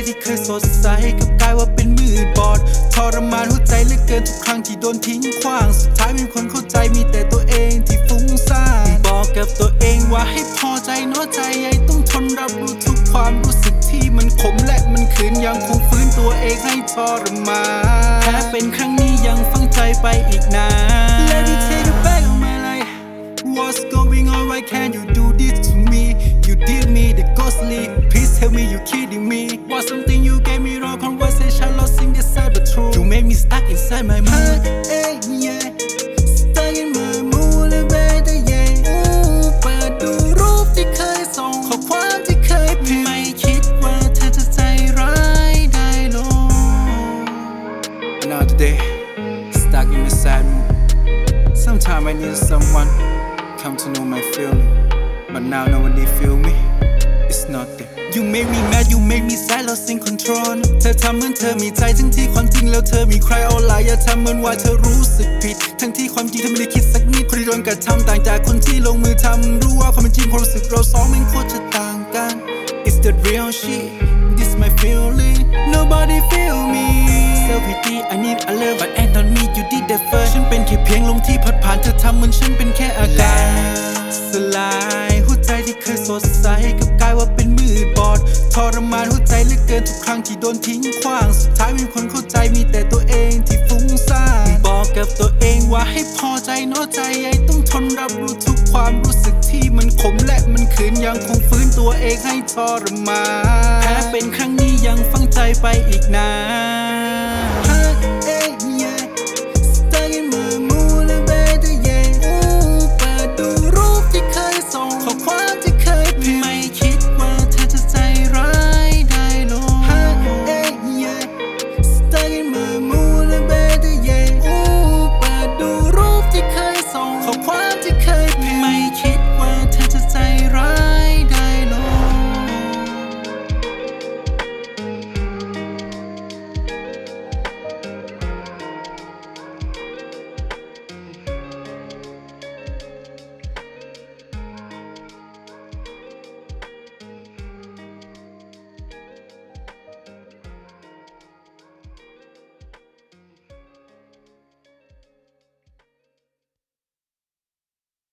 ที่เคยสดใสกับกลายว่าเป็นมืดบอดทรมานหัวใจเหลือเกินทุกครั้งที่โดนทิ้งขว้างสุดท้ายไม่มีคนเข้าใจมีแต่ตัวเองที่ฟุ้งซ่านบอกกับตัวเองว่าให้พอใจน้อยใจใหญ่ต้องทนรับรู้ทุกความรู้สึกที่มันขมและมันขืนยังคงฟื้นตัวเองให้ทรมานแค่เป็นครั้งนี้ยังฝังใจไปอีกนาน Let me take you back on my life What's going on? Why can't you do this to me? You did me the ghostly. Please tell me you kidding me. Was something you gave me wrong conversation, lost in the sad but true. You made me stuck inside my mind. Hey, yeah, stuck in my mood, baby, yeah. เปิดดูรูปที่เคยส่งข้อความที่เคยพิมพ์ไม่คิดว่าเธอจะใจร้ายได้ลง Another day, stuck in my sad mood. Sometimes I need someone.Come to know my feeling, but now nobody feel me. It's not there. You make me mad, you make me sad, lost in control. เธอทำเหมือนเธอมีใจทั้งที่ความจริงแล้วเธอมีใครเอาล่ะอย่าทำเหมือนว่าเธอรู้สึกผิดทั้งที่ความจริงเธอไม่ได้คิดสักนิดคนที่โดนกระทำต่างจากคนที่ลงมือทำรู้ว่าความเป็นจริงความรู้สึกเราสองมันโคตรจะต่างกัน It's the real shit. This my feeling. Nobody feel me. Self pity, I need a love, but ain't not me. You did that first. ฉันเป็นแค่เพียงลมที่พัดผ่านเธอทำเหมือนฉันเป็นแค่อากาศสลายหัวใจที่เคยสดใสกับกลายว่าเป็นมืดบอดทรมานหัวใจเหลือเกินทุกครั้งที่โดนทิ้งขว้างสุดท้ายไม่มีคนเข้าใจมีแต่ตัวเองที่ฟุ้งซ่านบอกกับตัวเองว่าให้พอใจน้อยใจใหญ่ต้องทนรับรู้ทุกความรู้สึกที่มันขมและมันขืนยังคงฟื้นตัวเองให้ทรมานแค่เป็นครั้งนี้ยังฝังใจไปอีกนาน